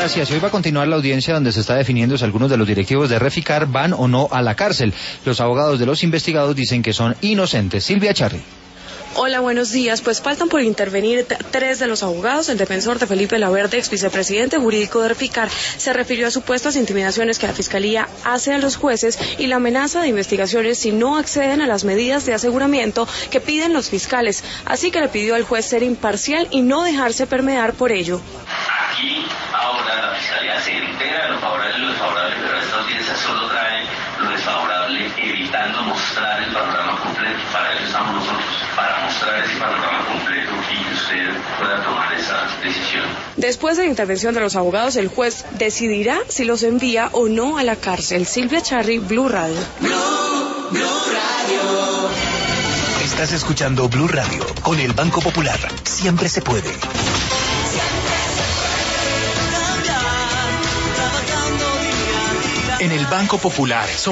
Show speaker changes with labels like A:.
A: gracias. Hoy va a continuar la audiencia donde se está definiendo si algunos de los directivos de Reficar van o no a la cárcel. Los abogados de los investigados dicen que son inocentes. Silvia Charri.
B: Hola, buenos días. Pues faltan por intervenir tres de los abogados. El defensor de Felipe Laverde, ex vicepresidente jurídico de Reficar, se refirió a supuestas intimidaciones que la Fiscalía hace a los jueces y la amenaza de investigaciones si no acceden a las medidas de aseguramiento que piden los fiscales. Así que le pidió al juez ser imparcial y no dejarse permear por ello.
C: Aquí, ahora, la Fiscalía se entera de lo favorable y lo desfavorable, pero esta audiencia solo trae lo desfavorable, evitando mostrar el panorama completo. Para eso estamos nosotros, para mostrar ese panorama completo y que usted pueda tomar esa decisión.
B: Después de la intervención de los abogados, el juez decidirá si los envía o no a la cárcel. Silvia Charri, Blue Radio.
D: Blue Radio.
E: Estás escuchando Blue Radio con el Banco Popular. Siempre se puede. En el Banco Popular